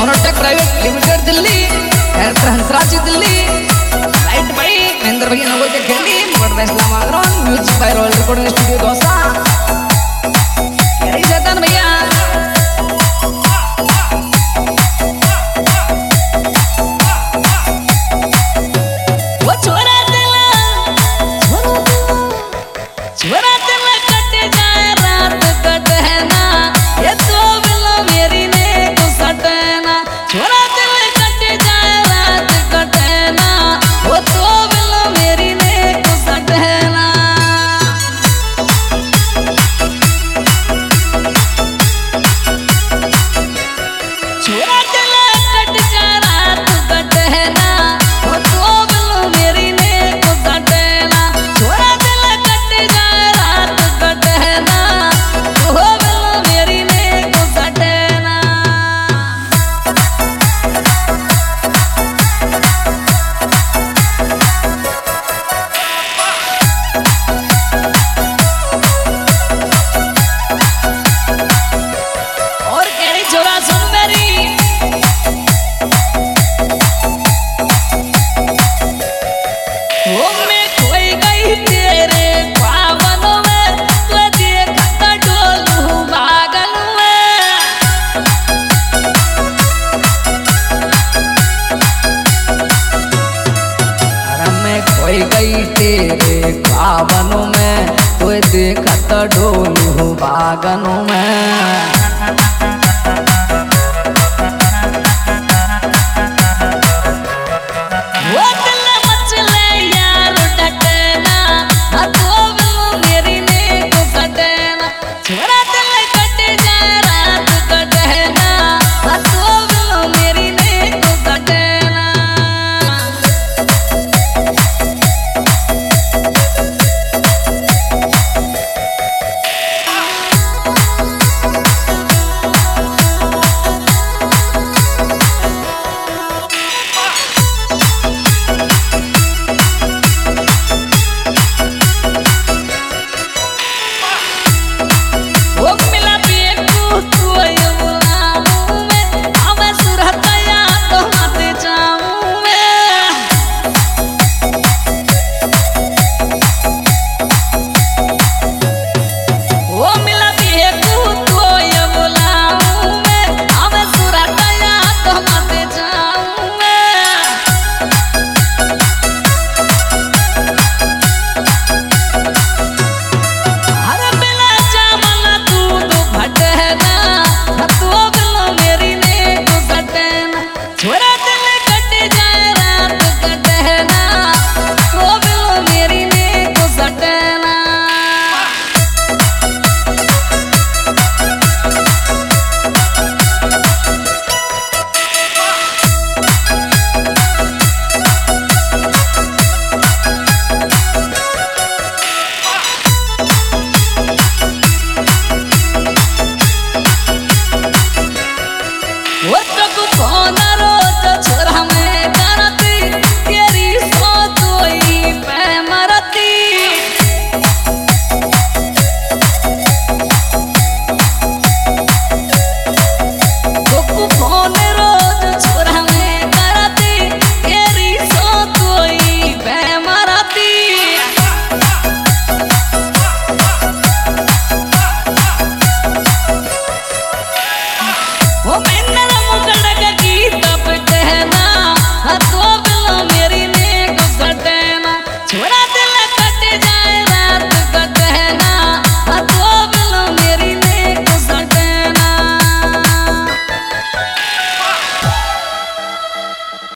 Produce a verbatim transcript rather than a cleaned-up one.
मोनोटेक private limited Delhi, director Hansraj Delhi, राइट भाई महेंद्र भैया नगोल के खेली, मोटर इस्लाम आगरन, music by royal recording studio Dausa, यही जतन भैया। वो छोरा दिला, छोरा दिला कटे जाए रात कटे ना, ये तो बिलो मेरी ने तो सटे ना, छोरा दिल कटे जाए रात कटे ना, वो तो बिलो मेरी ने तो सटे ना। छोरा दिल कट जाए रात कटे ना, वो तो बिलो मेरी ने तो सटे ना, छोरा दिल कट जाए रात कटे ना, वो बिलो मेरी ने तो सटे ना। और कहरी छोरा सुन मेरी, वो मैं खोई गई तेरे ख्वाबों में, तुझे देखता डोलूं बागन में। अरे मैं खोई गई तेरे ख्वाबों में, तुझे देखता डोलूं बागन में।